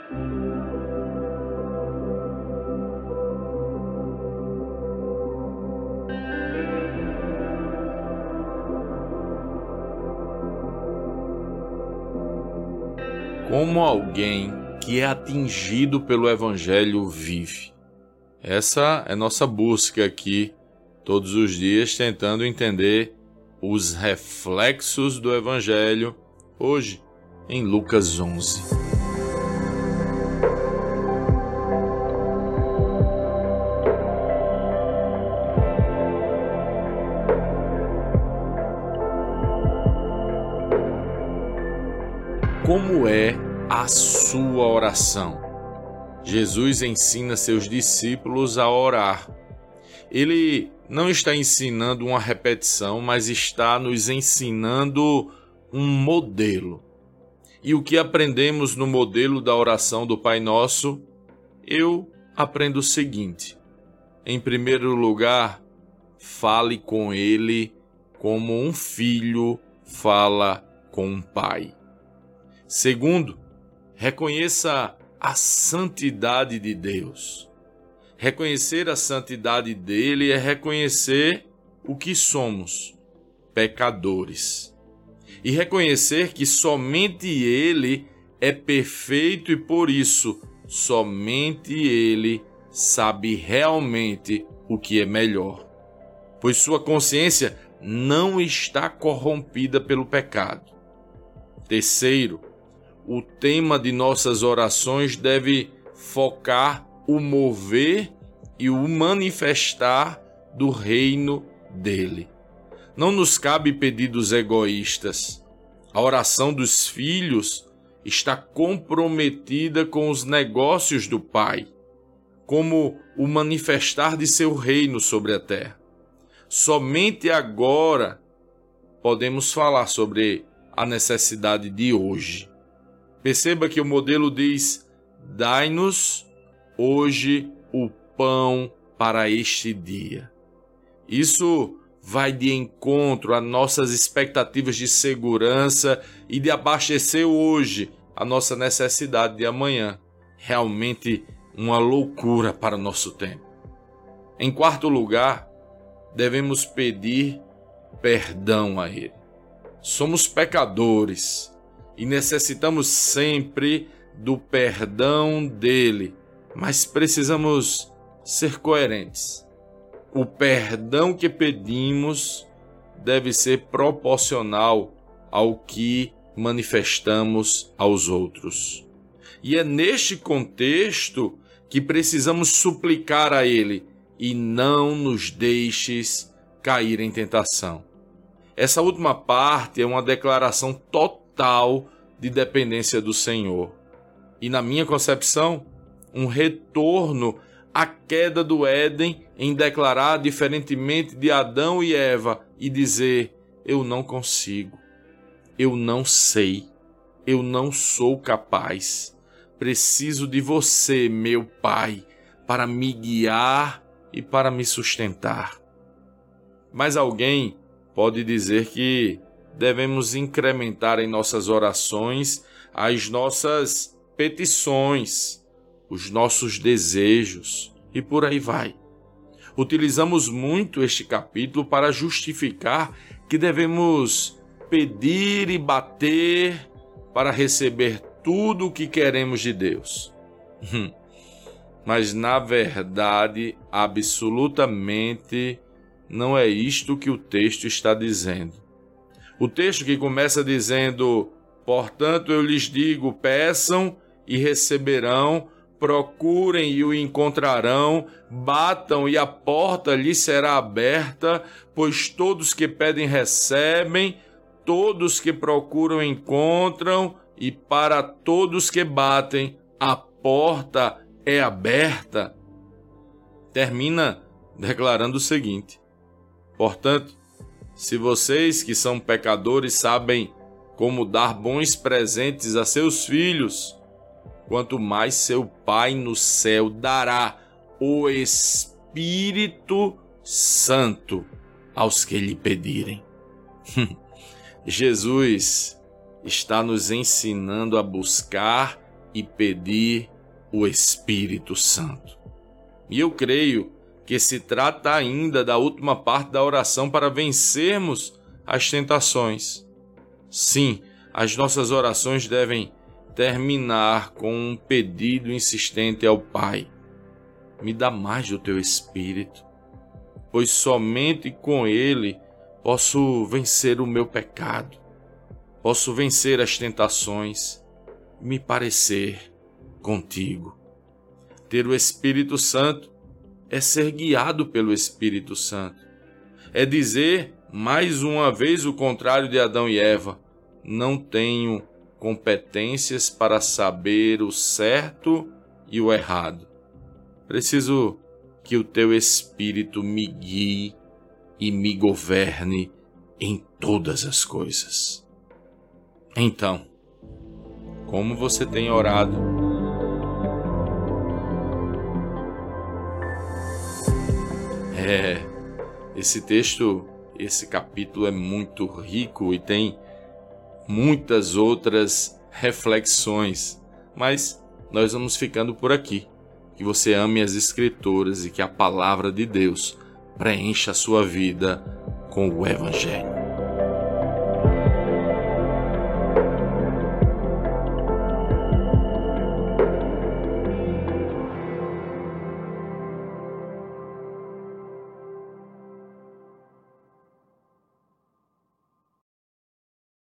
Como alguém que é atingido pelo Evangelho vive? Essa é nossa busca aqui, todos os dias, tentando entender os reflexos do Evangelho, hoje em Lucas 11. Como é a sua oração? Jesus ensina seus discípulos a orar. Ele não está ensinando uma repetição, mas está nos ensinando um modelo. E o que aprendemos no modelo da oração do Pai Nosso? Eu aprendo o seguinte: em primeiro lugar, fale com Ele como um filho fala com um pai. Segundo, reconheça a santidade de Deus. Reconhecer a santidade dele é reconhecer o que somos, pecadores. E reconhecer que somente ele é perfeito e por isso somente ele sabe realmente o que é melhor. Pois sua consciência não está corrompida pelo pecado. Terceiro, o tema de nossas orações deve focar o mover e o manifestar do reino dele. Não nos cabe pedidos egoístas. A oração dos filhos está comprometida com os negócios do Pai, como o manifestar de seu reino sobre a terra. Somente agora podemos falar sobre a necessidade de hoje. Perceba que o modelo diz: dai-nos hoje o pão para este dia. Isso vai de encontro a nossas expectativas de segurança e de abastecer hoje a nossa necessidade de amanhã. Realmente uma loucura para o nosso tempo. Em quarto lugar, devemos pedir perdão a Ele. Somos pecadores e necessitamos sempre do perdão dele, mas precisamos ser coerentes. O perdão que pedimos deve ser proporcional ao que manifestamos aos outros. E é neste contexto que precisamos suplicar a ele: e não nos deixes cair em tentação. Essa última parte é uma declaração total de dependência do Senhor. E na minha concepção, um retorno à queda do Éden em declarar, diferentemente de Adão e Eva, e dizer: eu não consigo, eu não sei, eu não sou capaz. Preciso de você, meu Pai, para me guiar e para me sustentar. Mas alguém pode dizer que devemos incrementar em nossas orações as nossas petições, os nossos desejos e por aí vai. Utilizamos muito este capítulo para justificar que devemos pedir e bater para receber tudo o que queremos de Deus. Mas na verdade, absolutamente não é isto que o texto está dizendo. O texto que começa dizendo: portanto eu lhes digo, peçam e receberão, procurem e o encontrarão, batam e a porta lhes será aberta, pois todos que pedem recebem, todos que procuram encontram, e para todos que batem a porta é aberta. Termina declarando o seguinte: portanto, se vocês que são pecadores sabem como dar bons presentes a seus filhos, quanto mais seu Pai no céu dará o Espírito Santo aos que lhe pedirem. Jesus está nos ensinando a buscar e pedir o Espírito Santo. E eu creio que se trata ainda da última parte da oração para vencermos as tentações. Sim, as nossas orações devem terminar com um pedido insistente ao Pai: me dá mais do teu Espírito, pois somente com ele posso vencer o meu pecado, posso vencer as tentações e me parecer contigo. Ter o Espírito Santo é ser guiado pelo Espírito Santo. É dizer, mais uma vez, o contrário de Adão e Eva: não tenho competências para saber o certo e o errado. Preciso que o teu Espírito me guie e me governe em todas as coisas. Então, como você tem orado? Esse texto, esse capítulo é muito rico e tem muitas outras reflexões, mas nós vamos ficando por aqui. Que você ame as Escrituras e que a palavra de Deus preencha a sua vida com o Evangelho.